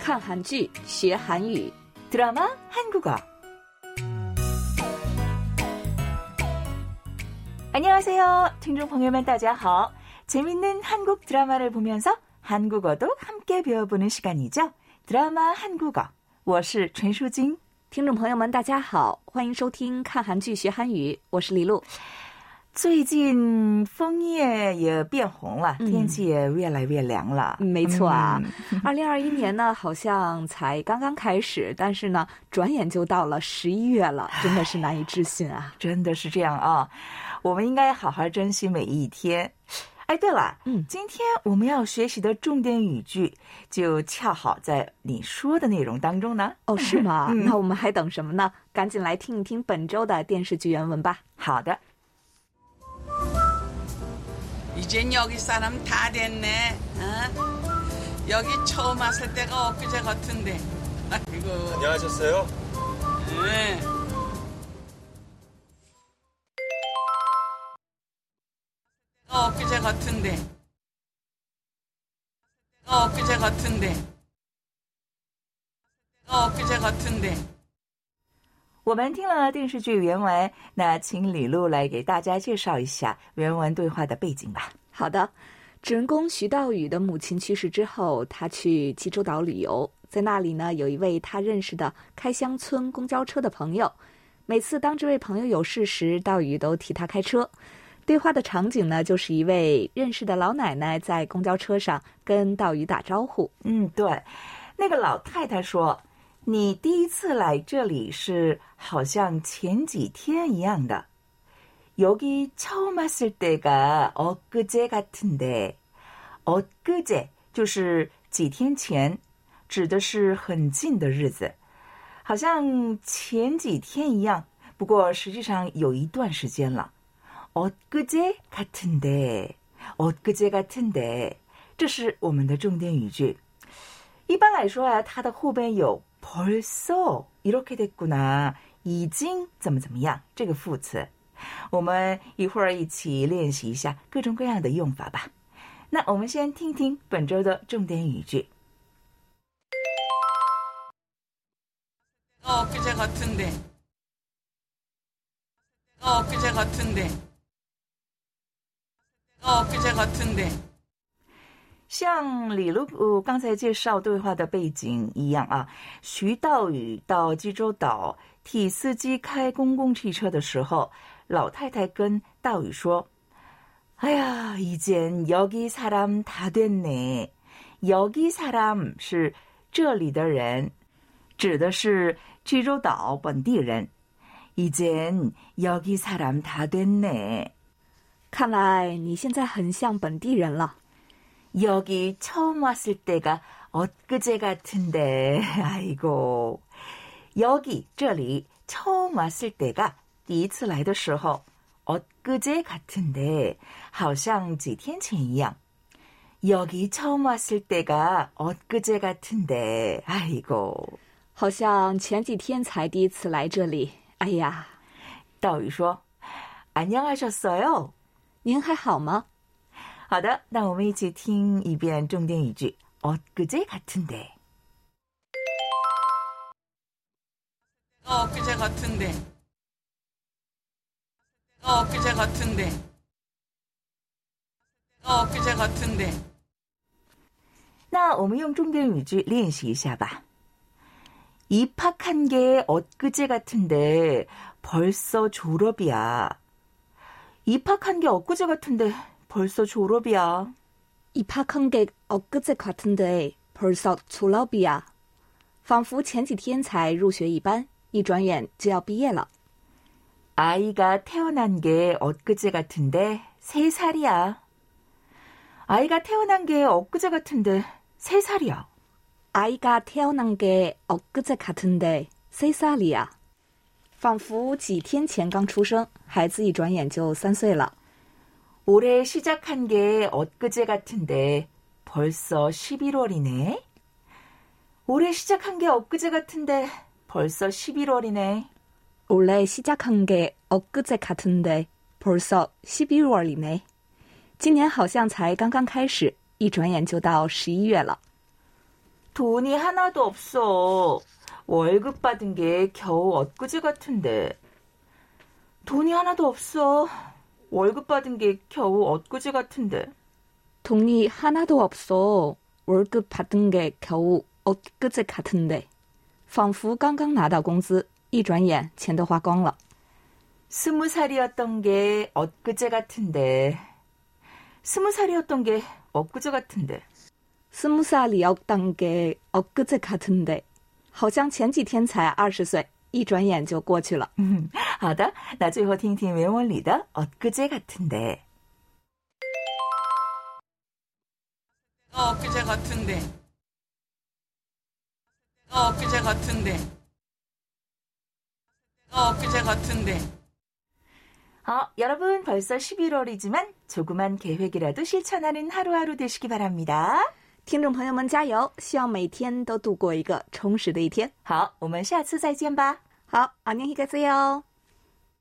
看韩剧学韩语 드라마 한국어. 안녕하세요. 听众朋友们大家好. 재밌는 한국 드라마를 보면서 한국어도 함께 배워보는 시간이죠. 드라마 한국어. 我是陈淑晶. 听众朋友们大家好，欢迎收听看韩剧学韩语，我是李璐。 最近枫叶也变红了，天气也越来越凉了。 没错啊，2021年呢好像才刚刚开始，但是呢转眼就到了11月了，真的是难以置信啊。 真的是这样啊，我们应该好好珍惜每一天。哎，对了，今天我们要学习的重点语句就恰好在你说的内容当中呢。 哦，是吗？那我们还等什么呢？赶紧来听一听本周的电视剧原文吧。 好的。 이젠 여기 사람 다 됐네. 어? 여기 처음 왔을 때가 엊그제 같은데. 아이고. 안녕하셨어요? 네. 엊그제 같은데. 엊그제 같은데. 엊그제 같은데. 我们听了电视剧原文，那请李璐来给大家介绍一下原文对话的背景吧。 好的，主人公徐道宇的母亲去世之后，他去济州岛旅游，在那里呢，有一位他认识的开乡村公交车的朋友。每次当这位朋友有事时，道宇都替他开车。对话的场景呢，就是一位认识的老奶奶在公交车上跟道宇打招呼。 对，那个老太太说。 你第一次来这里是好像前几天一样的. 여기 처음 왔을 때가 엊그제 같은데. 엊그제 就是几天前，指的是很近的日子，好像前几天一样，不过实际上有一段时间了。엊그제 같은데. 엊그제 같은데. 这是我们的重点语句。一般来说啊，它的后边有 벌써 이렇게 됐구나, 已经怎么怎么样这个副词，我们一会儿一起练习一下各种各样的用法吧。那我们先听听本周的重点语句。 엊그제 같은데. 엊그제 같은데. 엊그제 같은데. 像李璐刚才介绍对话的背景一样啊，徐道宇到济州岛替司机开公共汽车的时候，老太太跟道宇说：“哎呀，이젠 여기 사람 다 됐네。여기 사람是这里的人，指的是济州岛本地人。이젠 여기 사람 다 됐네。 看来你现在很像本地人了。 여기 처음 왔을 때가 엊그제 같은데. 아이고. 여기 这里 처음 왔을 때가 第一次来的时候 엊그제 같은데 好像几天前一样 여기 처음 왔을 때가 엊그제 같은데. 아이고. 好像前几天才第一次来这里。哎呀， 道宇说 안녕하셨어요? 您还好吗？ 好的，那我们一起听一遍重点语句 엊그제 같은데. 엊그제 같은데. 엊그제 같은데. 엊그제 같은데. 那我们用重点语句练习一下吧。 입학한 게 엊그제 같은데 벌써 졸업이야. 입학한 게 엊그제 같은데 벌써 졸업이야. 입학한 게 엊그제 같은데 벌써 졸업이야. 仿佛前几天才入学一般，一转眼就要毕业了。 아이가 태어난 게 엊그제 같은데 3살이야. 아이가 태어난 게 엊그제 같은데 3살이야. 아이가 태어난 게 엊그제 같은데 3살이야. 仿佛几天前刚出生，孩子一转眼就3岁了。 올해 시작한 게 엊그제 같은데 벌써 11월이네. 올해 시작한 게 엊그제 같은데 벌써 11월이네. 올해 시작한 게 엊그제 같은데 벌써 11월이네. 今年好像才刚刚开始，一转眼就到11月了。 돈이 하나도 없어. 월급 받은 게 겨우 엊그제 같은데. 돈이 하나도 없어. 월급 받은 게 겨우 엊그제 같은데. 돈이 하나도 없어. 월급 받은 게 겨우 엊그제 같은데. 仿佛刚刚拿到工资，一转眼钱都花光了。 20살이었던 게 엊그제 같은데. 20살이었던 게 엊그제 같은데. 20살이었던 게 엊그제 같은데. 好像前几天才20岁，一转眼就过去了。 好的，那最后听听原文里的 엊그제 같은데. 엊그제 같은데. 엊그제 같은데. 엊그제 같은데. 여러분 벌써 11월이지만 조그만 계획이라도 실천하는 하루하루 되시기 바랍니다. 听众朋友们加油，希望每天都度过一个充实的一天。 好，我们下次再见吧。 好，안녕히 계세요。